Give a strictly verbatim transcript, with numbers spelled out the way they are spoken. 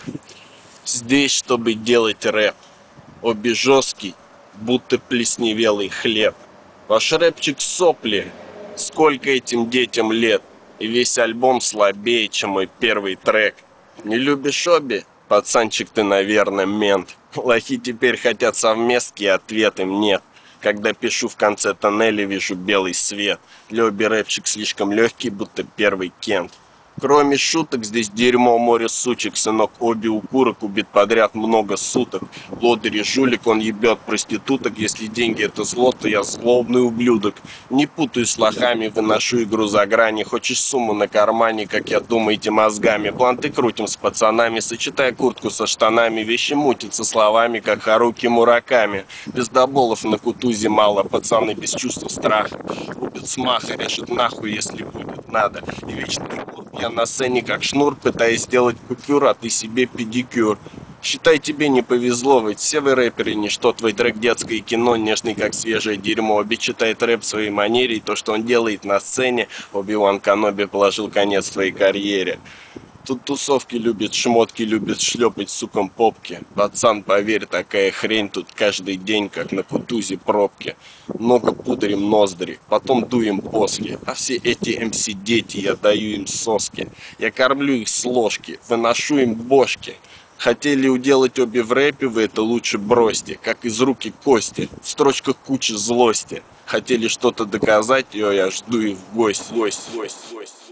Здесь, чтобы делать рэп. Обе жесткий, будто плесневелый хлеб. Ваш рэпчик сопли, сколько этим детям лет. И весь альбом слабее, чем мой первый трек. Не любишь обе? Пацанчик, ты, наверное, мент. Лохи теперь хотят совместки, ответ им нет. Когда пишу в конце тоннеля, вижу белый свет. Для оби рэпчик слишком легкий, будто первый Кент. Кроме шуток, здесь дерьмо, море сучек. Сынок оби укурок убит подряд много суток. Лодырь и жулик, он ебет проституток. Если деньги это зло, то я злобный ублюдок. Не путаю с лохами, выношу игру за грани. Хочешь сумму на кармане, как я думаете мозгами. Планты крутим с пацанами, сочетая куртку со штанами. Вещи мутятся словами, как Харуки Мураками. Пиздоболов на кутузе мало, пацаны без чувства страха. Убит смаха, режет нахуй, если будет надо. И вечный год я на сцене как шнур, пытаясь сделать купюр, а ты себе педикюр. Считай, тебе не повезло, ведь все вы рэперы, ничто. Твой трек детское кино, нежный как свежее дерьмо. Оби читает рэп в своей манере, и то, что он делает на сцене, Оби-Ван Каноби положил конец твоей карьере. Тут тусовки любят, шмотки любят шлепать суком попки. Пацан, поверь, такая хрень тут каждый день, как на кутузе пробки. Много пудрим ноздри, потом дуем после. А все эти эм си-дети, я даю им соски. Я кормлю их с ложки, выношу им бошки. Хотели уделать оби в рэпе, вы это лучше бросьте. Как из руки кости, в строчках куча злости. Хотели что-то доказать, ее я жду и в гости, гость, гость, гость.